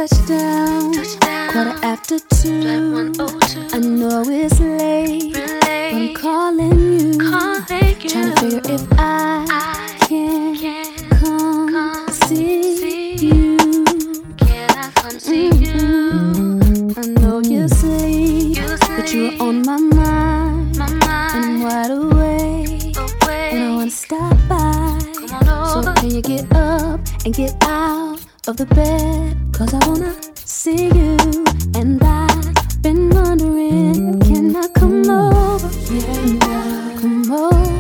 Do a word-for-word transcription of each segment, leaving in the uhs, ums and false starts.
touchdown, touchdown. Quarter after two. I know it's late, but I'm calling you, calling you. Trying to figure if I, I can, can come, come see, see you. Can I come see mm-hmm. you? I know you sleep, you sleep, but you're on my mind, my mind. And I'm wide awake, awake. And I wanna stop by. So can you get up and get out of the bed? Cause I wanna see you. And I've been wondering, can I come over? Can I come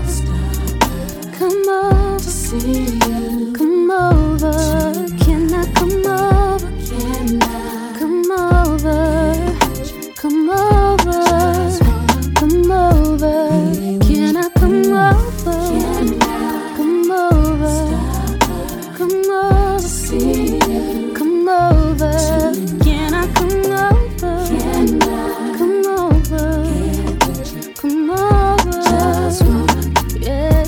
over? Come over to see you. Come over. Can I come over? Can I come over? Come over. Come over. Can I come over? Can I come over? Come over, see you. Come over. Can I come over? Can I come over? Come over. Just wanna, yeah.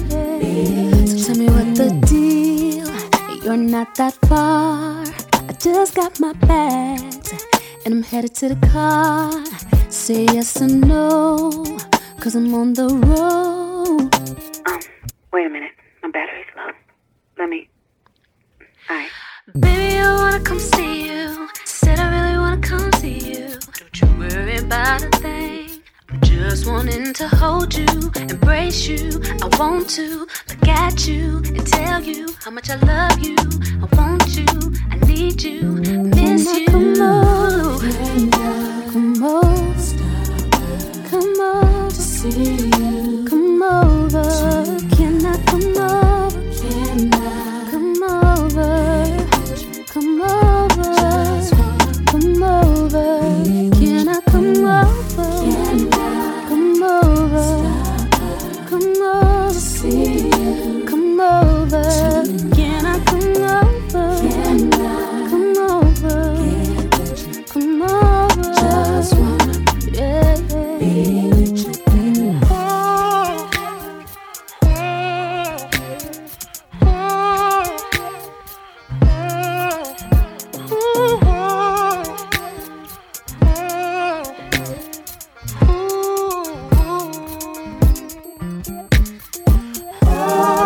So tell me what the deal. You're not that far. I just got my bags and I'm headed to the car. Say yes or no, cause I'm on the road. Um, wait a minute. My battery's low. Let me... Alright. Baby, I wanna come see you. Said I really wanna come see you. Don't you worry about a thing. I'm just wanting to hold you, embrace you. I want to look at you and tell you how much I love you. I want you, I need you, miss you. Come over, come over, come over to see you. Come over, can I come over? Can I come over? Come over, come over. Can I come over? Come over, come over, see you. Come over. Can I come over? Come over, come over. Just wanna, yeah. Be with you. Oh